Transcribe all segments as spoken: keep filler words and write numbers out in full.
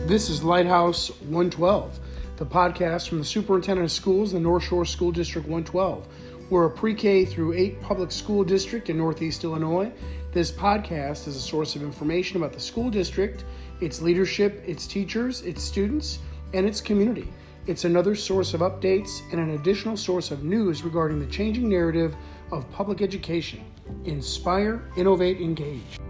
This is Lighthouse one twelve, the podcast from the Superintendent of Schools in the North Shore School District one twelve. We're a pre-K through eight public school district in Northeast Illinois. This podcast is a source of information about the school district, its leadership, its teachers, its students, and its community. It's another source of updates and an additional source of news regarding the changing narrative of public education. Inspire, innovate, engage.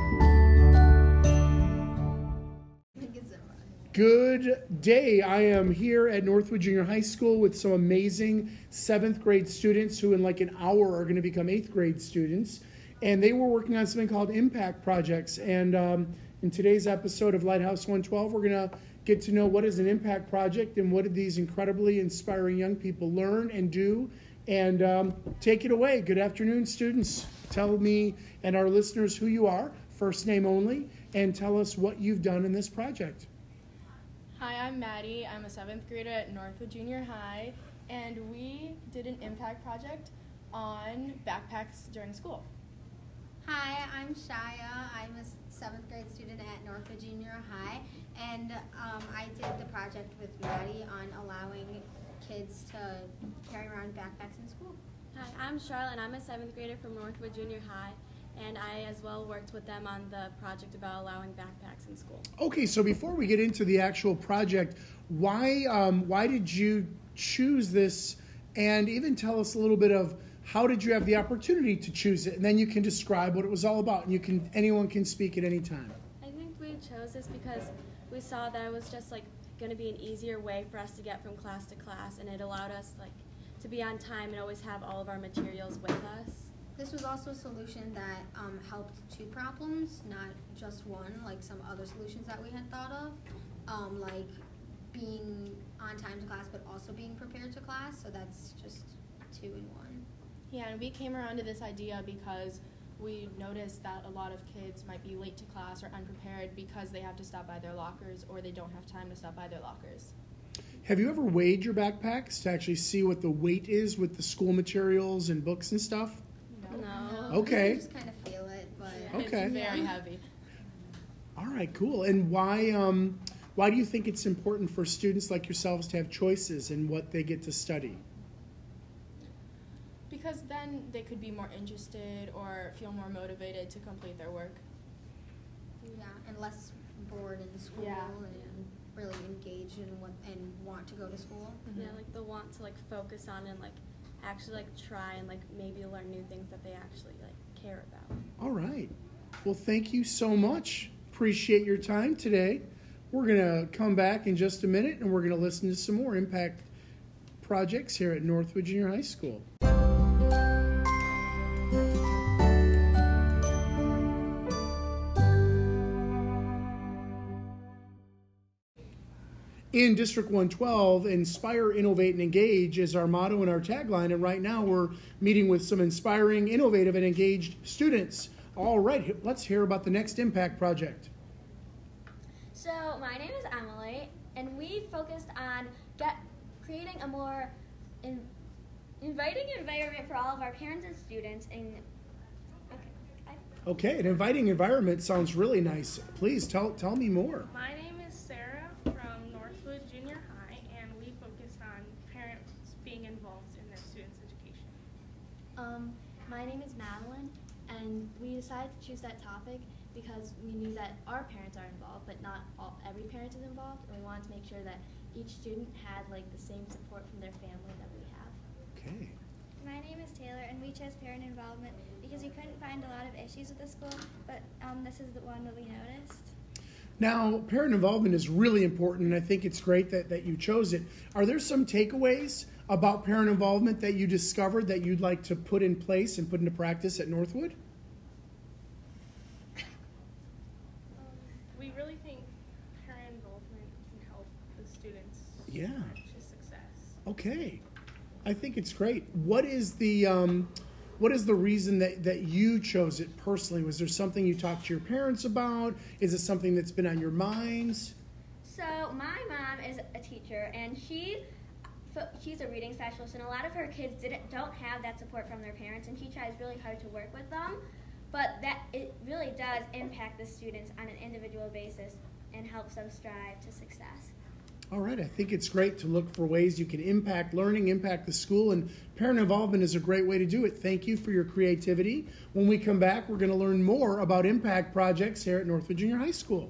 Good day. I am here at Northwood Junior High School with some amazing seventh grade students who in like an hour are going to become eighth grade students. And they were working on something called impact projects. And um, in today's episode of Lighthouse one twelve, we're going to get to know what is an impact project and what did these incredibly inspiring young people learn and do. And um, take it away. Good afternoon, students. Tell me and our listeners who you are, first name only, and tell us what you've done in this project. Hi, I'm Maddie. I'm a seventh grader at Northwood Junior High, and we did an impact project on backpacks during school. Hi, I'm Shaya. I'm a seventh grade student at Northwood Junior High, and um, I did the project with Maddie on allowing kids to carry around backpacks in school. Hi, I'm Charlotte, and I'm a seventh grader from Northwood Junior High. And I as well worked with them on the project about allowing backpacks in school. Okay, so before we get into the actual project, why um, why did you choose this? And even tell us a little bit of how did you have the opportunity to choose it? And then you can describe what it was all about. And you can anyone can speak at any time. I think we chose this because we saw that it was just like going to be an easier way for us to get from class to class, and it allowed us like to be on time and always have all of our materials with us. This was also a solution that um, helped two problems, not just one, like some other solutions that we had thought of, um, like being on time to class, but also being prepared to class. So that's just two in one. Yeah, and we came around to this idea because we noticed that a lot of kids might be late to class or unprepared because they have to stop by their lockers or they don't have time to stop by their lockers. Have you ever weighed your backpacks to actually see what the weight is with the school materials and books and stuff? No. Okay. You just kind of feel it, but Okay. It's very heavy. All right, cool. And why um, why do you think it's important for students like yourselves to have choices in what they get to study? Because then they could be more interested or feel more motivated to complete their work. yeah, and less bored in school Yeah. and really engaged in what and want to go to school. Mm-hmm. Yeah, like the want to like focus on and like actually like try and like maybe learn new things that they actually like care about. All right. Well, thank you so much. Appreciate your time today. We're going to come back in just a minute and we're going to listen to some more impact projects here at Northwood Junior High School. In District one twelve, Inspire, Innovate, and Engage is our motto and our tagline. And right now we're meeting with some inspiring, innovative, and engaged students. All right, let's hear about the next impact project. So my name is Emily, and we focused on get creating a more in, inviting environment for all of our parents and students. And okay, I, Okay, an inviting environment sounds really nice. Please tell tell me more. My name is Sarah from Northwood Junior High, and we focused on parents being involved in their students' education. Um, my name is Madeline, and we decided to choose that topic because we knew that our parents are involved, but not all, every parent is involved, and we wanted to make sure that each student had like the same support from their family that we have. Okay. My name is Taylor, and we chose parent involvement because we couldn't find a lot of issues with the school, but um, this is the one that we noticed. Now, parent involvement is really important, and I think it's great that, that you chose it. Are there some takeaways about parent involvement that you discovered that you'd like to put in place and put into practice at Northwood? Um, we really think parent involvement can help the students Yeah. to success. Okay. I think it's great. What is the um, what is the reason that, that you chose it personally? Was there something you talked to your parents about? Is it something that's been on your minds? so my mom is a teacher, and she she's a reading specialist, and a lot of her kids didn't don't have that support from their parents, and she tries really hard to work with them. But that it really does impact the students on an individual basis. and helps them strive to success. All right, I think it's great to look for ways you can impact learning, impact the school, and parent involvement is a great way to do it. Thank you for your creativity. When we come back, we're going to learn more about impact projects here at Northwood Junior High School.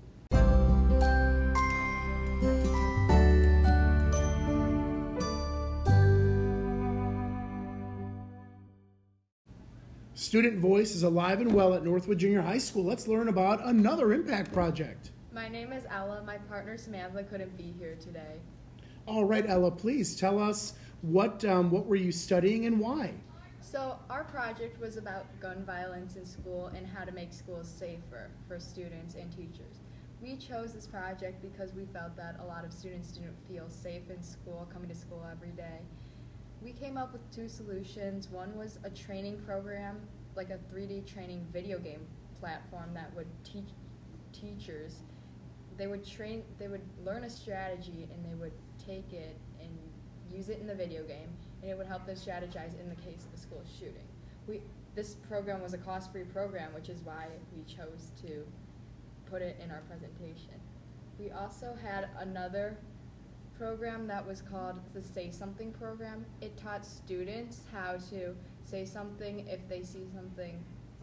Student voice is alive and well at Northwood Junior High School. Let's learn about another impact project. My name is Ella. My partner Samantha couldn't be here today. All right, Ella, please tell us what um, what were you studying and why? So our project was about gun violence in school and how to make schools safer for students and teachers. We chose this project because we felt that a lot of students didn't feel safe in school, coming to school every day. We came up with two solutions. One was a training program, like a three D training video game platform that would teach teachers. They would train, they would learn a strategy and they would take it and use it in the video game, and it would help them strategize in the case of a school shooting. We, this program was a cost-free program, which is why we chose to put it in our presentation. We also had another program that was called the Say Something program. It taught students how to say something if they see something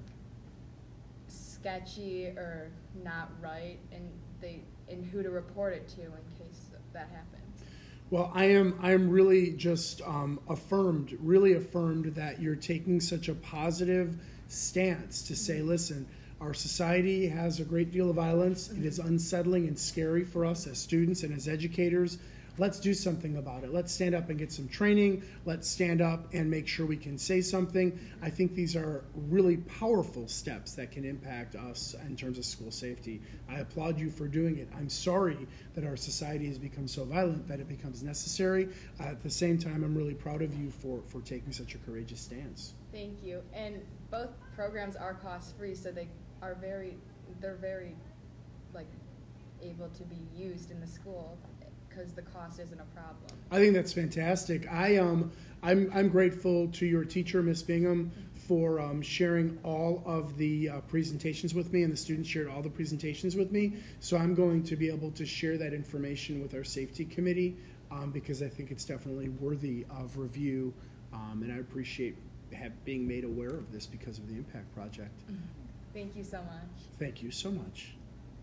sketchy or not right, and they and who to report it to in case that happens. Well, I am I am really just um, affirmed, really affirmed that you're taking such a positive stance to say, listen, our society has a great deal of violence. It is unsettling and scary for us as students and as educators. Let's do something about it. Let's stand up and get some training. Let's stand up and make sure we can say something. I think these are really powerful steps that can impact us in terms of school safety. I applaud you for doing it. I'm sorry that our society has become so violent that it becomes necessary. Uh, at the same time, I'm really proud of you for, for taking such a courageous stance. Thank you. And both programs are cost-free, so they are very, they're very, like, able to be used in the school, because the cost isn't a problem. I think that's fantastic. I um, I'm I'm grateful to your teacher, Miss Bingham, for um, sharing all of the uh, presentations with me, and the students shared all the presentations with me. So I'm going to be able to share that information with our safety committee um, because I think it's definitely worthy of review, um, and I appreciate have, being made aware of this because of the Impact Project. Thank you so much. Thank you so much.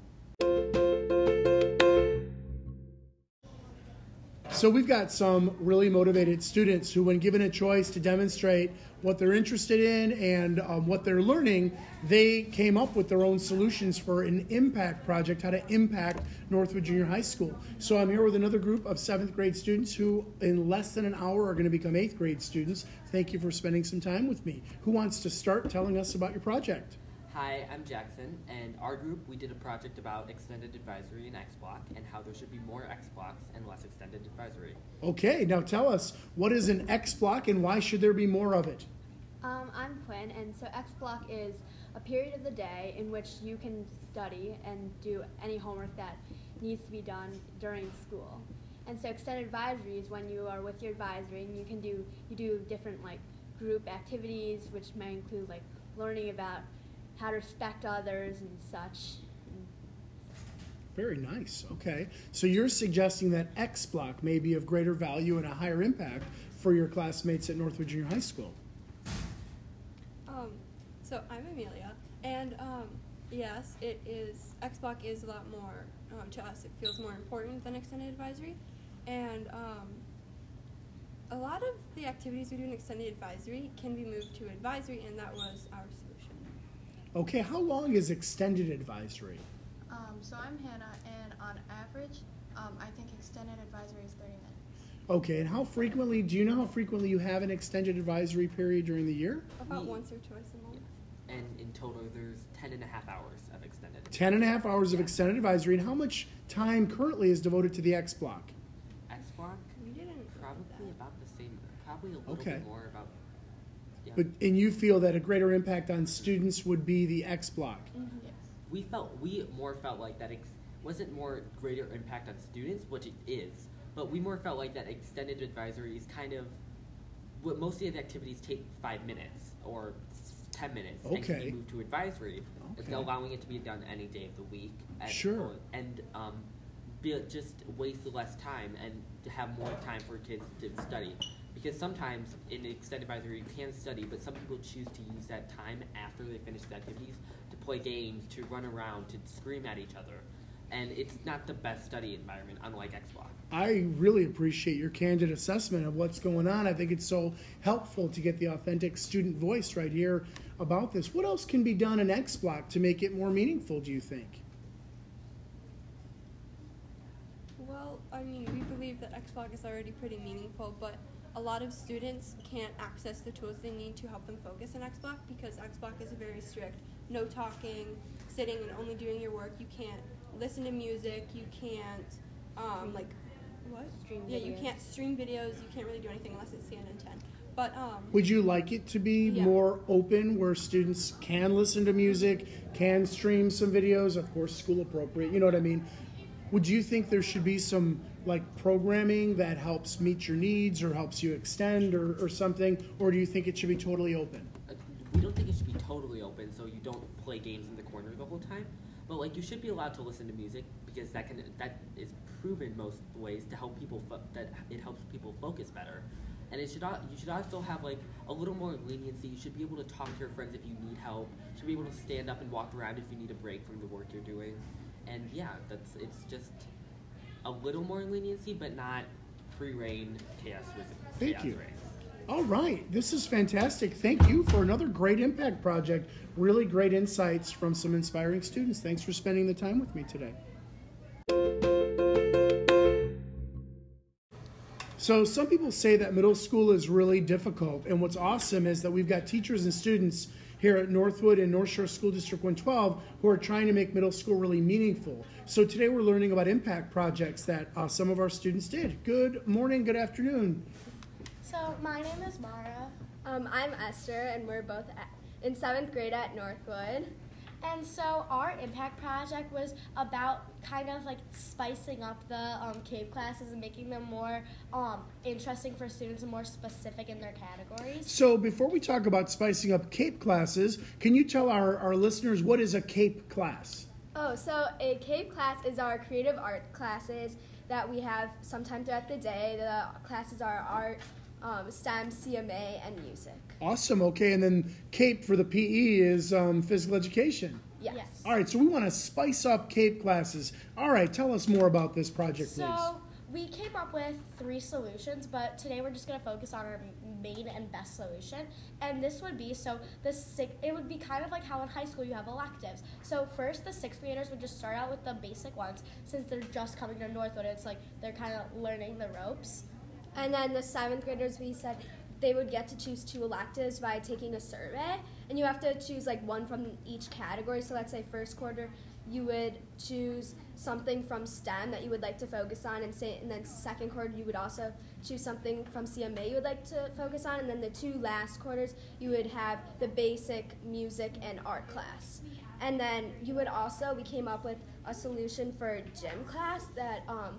So we've got some really motivated students who, when given a choice to demonstrate what they're interested in and um, what they're learning, they came up with their own solutions for an impact project, how to impact Northwood Junior High School. So I'm here with another group of seventh grade students who in less than an hour are going to become eighth grade students. Thank you for spending some time with me. Who wants to start telling us about your project? Hi, I'm Jackson, and our group, we did a project about extended advisory in X Block and how there should be more X Blocks and less extended advisory. Okay, now tell us, what is an X Block and why should there be more of it? Um, I'm Quinn, and so X Block is a period of the day in which you can study and do any homework that needs to be done during school. And so extended advisory is when you are with your advisory and you can do, you do different like group activities, which may include like learning about how to respect others and such. Very nice. Okay. So you're suggesting that X Block may be of greater value and a higher impact for your classmates at Northwood Junior High School. Um, so I'm Amelia, and um, yes, it is, X Block is a lot more, um, to us, it feels more important than extended advisory. And um, a lot of the activities we do in extended advisory can be moved to advisory, and that was our solution. Okay, how long is extended advisory? Um, so I'm Hannah, and on average, um, I think extended advisory is thirty minutes. Okay, and how frequently, do you know how frequently you have an extended advisory period during the year? About We, once or twice a month. And in total, there's ten and a half hours of extended. Ten and a half hours of extended advisory, and how much time currently is devoted to the X Block? X Block? We didn't Probably about the same, probably a little Okay. bit more about, yeah. But, and you feel that a greater impact on students would be the X Block? Mm-hmm. Yes. We felt, we more felt like that ex- wasn't more greater impact on students, which it is, but we more felt like that extended advisory is kind of, what most of the activities take five minutes or ten minutes. And can Okay. you move to advisory, Okay. allowing it to be done any day of the week. And, Sure. And um, be, just waste less time and to have more time for kids to study. Because sometimes in extended advisory you can study, but some people choose to use that time after they finish the activities to play games, to run around, to scream at each other. And it's not the best study environment, unlike Xbox. I really appreciate your candid assessment of what's going on. I think it's so helpful to get the authentic student voice right here about this. What else can be done in X Block to make it more meaningful, do you think? Well, I mean, we believe that X Block is already pretty meaningful, but a lot of students can't access the tools they need to help them focus in X Block because X Block is very strict. No talking, sitting and only doing your work. You can't listen to music. You can't, um, like, what? Stream yeah, you videos. can't stream videos. You can't really do anything unless it's C N N ten. But um, Would you like it to be Yeah. more open where students can listen to music, can stream some videos, of course school appropriate, you know what I mean? Would you think there should be some like programming that helps meet your needs or helps you extend or, or something, or do you think it should be totally open? Uh, we don't think it should be totally open, so you don't play games in the corner the whole time. But like, you should be allowed to listen to music because that can that is proven most ways to help people fo- that it helps people focus better. And it should al- you should also have like a little more leniency. You should be able to talk to your friends if you need help. You should be able to stand up and walk around if you need a break from the work you're doing. And yeah, that's it's just a little more leniency, but not free reign chaos with Thank chaos you. reigns. All right, this is fantastic. Thank you for another great impact project. Really great insights from some inspiring students. Thanks for spending the time with me today. So some people say that middle school is really difficult, and what's awesome is that we've got teachers and students here at Northwood and North Shore School District one twelve who are trying to make middle school really meaningful. So today we're learning about impact projects that uh, some of our students did. Good morning, good afternoon. So my name is Mara. Um, I'm Esther, and we're both at, in seventh grade at Northwood. And so our impact project was about kind of like spicing up the um, CAPE classes and making them more um, interesting for students and more specific in their categories. So before we talk about spicing up CAPE classes, can you tell our, our listeners what is a CAPE class? Oh, so a CAPE class is our creative art classes that we have sometime throughout the day. The classes are art, um, STEM, C M A, and music. Awesome, okay, and then CAPE for the P E is um, physical education. Yes. Yes. All right, so we want to spice up CAPE classes. All right, tell us more about this project, please. So we came up with three solutions, but today we're just going to focus on our main and best solution. And this would be, so the six, it would be kind of like how in high school you have electives. So first the sixth graders would just start out with the basic ones since they're just coming to Northwood. It's like they're kind of learning the ropes. And then the seventh graders, we said they would get to choose two electives by taking a survey. And you have to choose like one from each category. So let's say first quarter, you would choose something from STEM that you would like to focus on. And, say, and then second quarter, you would also choose something from C M A you would like to focus on. And then the two last quarters, you would have the basic music and art class. And then you would also, we came up with a solution for gym class that um,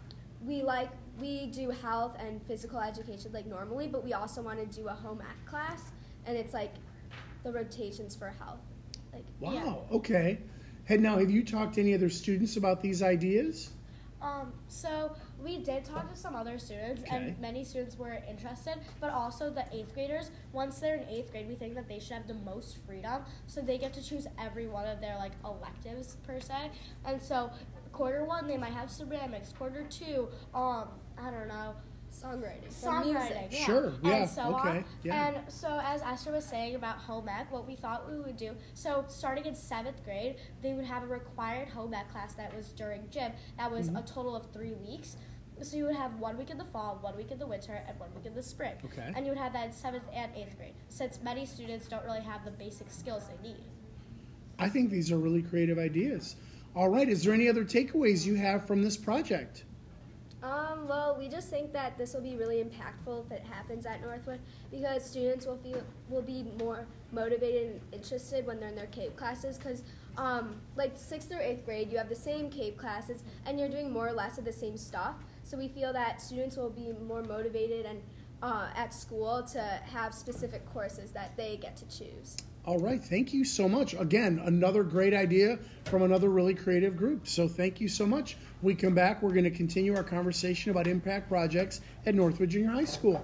we like, we do health and physical education like normally, but we also want to do a home ec class, and it's like the rotations for health. Like Wow, Yeah. okay. And now, have you talked to any other students about these ideas? Um, so we did talk to some other students, Okay. and many students were interested, but also the eighth graders. Once they're in eighth grade, we think that they should have the most freedom, so they get to choose every one of their like electives per se. And so quarter one, they might have ceramics. Quarter two, um, I don't know, songwriting, for songwriting, music. yeah. Sure, yeah, and so okay, on. yeah. And so as Esther was saying about home ec, what we thought we would do, so starting in seventh grade, they would have a required home ec class that was during gym. That was Mm-hmm. a total of three weeks. So you would have one week in the fall, one week in the winter, and one week in the spring. Okay. And you would have that in seventh and eighth grade, since many students don't really have the basic skills they need. I think these are really creative ideas. All right, is there any other takeaways you have from this project? Um, well, we just think that this will be really impactful if it happens at Northwood because students will feel will be more motivated and interested when they're in their CAPE classes because, um, like sixth or eighth grade, you have the same CAPE classes and you're doing more or less of the same stuff. So we feel that students will be more motivated and uh, at school to have specific courses that they get to choose. All right, thank you so much. Again, another great idea from another really creative group. So thank you so much. When we come back, we're going to continue our conversation about impact projects at Northwood Junior High School.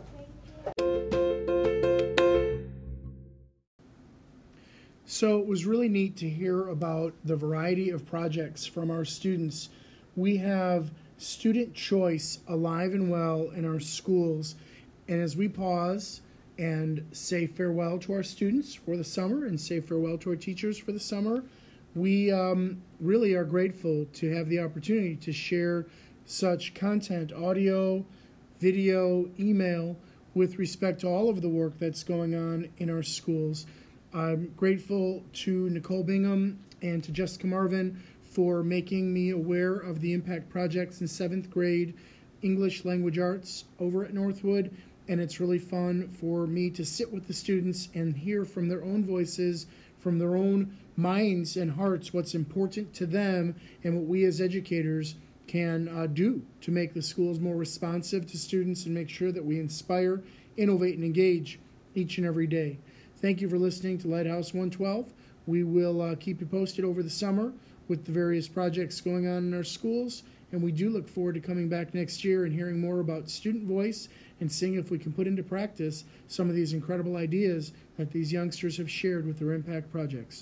So it was really neat to hear about the variety of projects from our students. We have student choice alive and well in our schools. And as we pause and say farewell to our students for the summer and say farewell to our teachers for the summer, we um, really are grateful to have the opportunity to share such content, audio, video, email, with respect to all of the work that's going on in our schools. I'm grateful to Nicole Bingham and to Jessica Marvin for making me aware of the impact projects in seventh grade English language arts over at Northwood. And it's really fun for me to sit with the students and hear from their own voices, from their own minds and hearts, what's important to them and what we as educators can uh, do to make the schools more responsive to students and make sure that we inspire, innovate, and engage each and every day. Thank you for listening to Lighthouse one twelve. We will uh, keep you posted over the summer with the various projects going on in our schools, and we do look forward to coming back next year and hearing more about student voice and seeing if we can put into practice some of these incredible ideas that these youngsters have shared with their impact projects.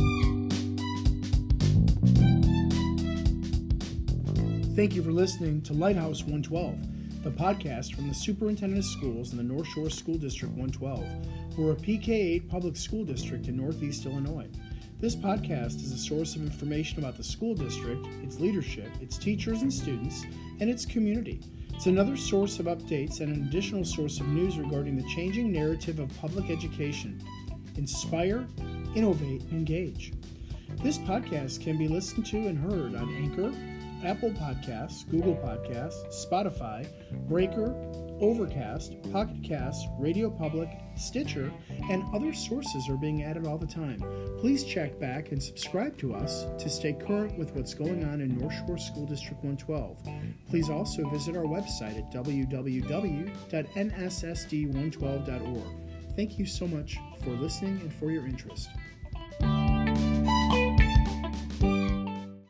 Thank you for listening to Lighthouse one twelve, the podcast from the Superintendent of Schools in the North Shore School District one twelve. We're a P K eight public school district in Northeast Illinois. This podcast is a source of information about the school district, its leadership, its teachers and students, and its community. It's another source of updates and an additional source of news regarding the changing narrative of public education. Inspire, innovate, and engage. This podcast can be listened to and heard on Anchor, Apple Podcasts, Google Podcasts, Spotify, Breaker, Overcast, Pocket Casts, Radio Public, Stitcher, and other sources are being added all the time. Please check back and subscribe to us to stay current with what's going on in North Shore School District one twelve. Please also visit our website at w w w dot n s s d one twelve dot org. Thank you so much for listening and for your interest.